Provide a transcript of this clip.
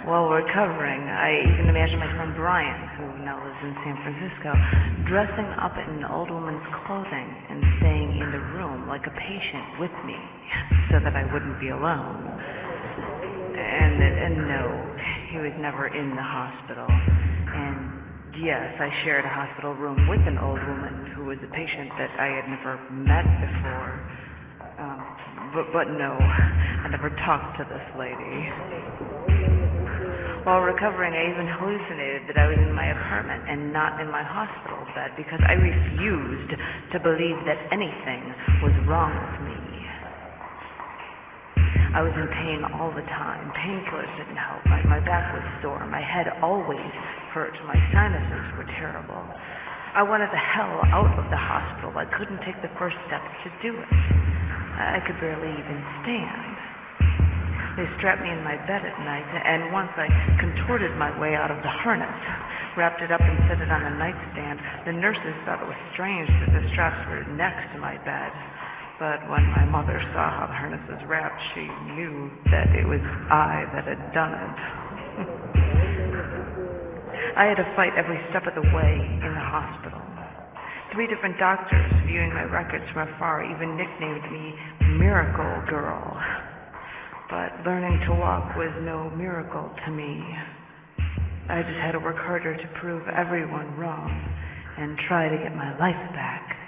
While recovering, I even imagined my friend Brian, who now lives in San Francisco, dressing up in an old woman's clothing and staying in the room like a patient with me so that I wouldn't be alone. And no, he was never in the hospital. And yes, I shared a hospital room with an old woman who was a patient that I had never met before. But no, I never talked to this lady. While recovering, I even hallucinated that I was in my apartment and not in my hospital bed because I refused to believe that anything was wrong with me. I was in pain all the time. Painkillers didn't help. My back was sore. My head always hurt. My sinuses were terrible. I wanted the hell out of the hospital. I couldn't take the first steps to do it. I could barely even stand. They strapped me in my bed at night, and once I contorted my way out of the harness, wrapped it up and set it on a nightstand. The nurses thought it was strange that the straps were next to my bed. But when my mother saw how the harness was wrapped, she knew that it was I that had done it. I had to fight every step of the way in the hospital. 3 different doctors, viewing my records from afar, even nicknamed me Miracle Girl. But learning to walk was no miracle to me. I just had to work harder to prove everyone wrong and try to get my life back.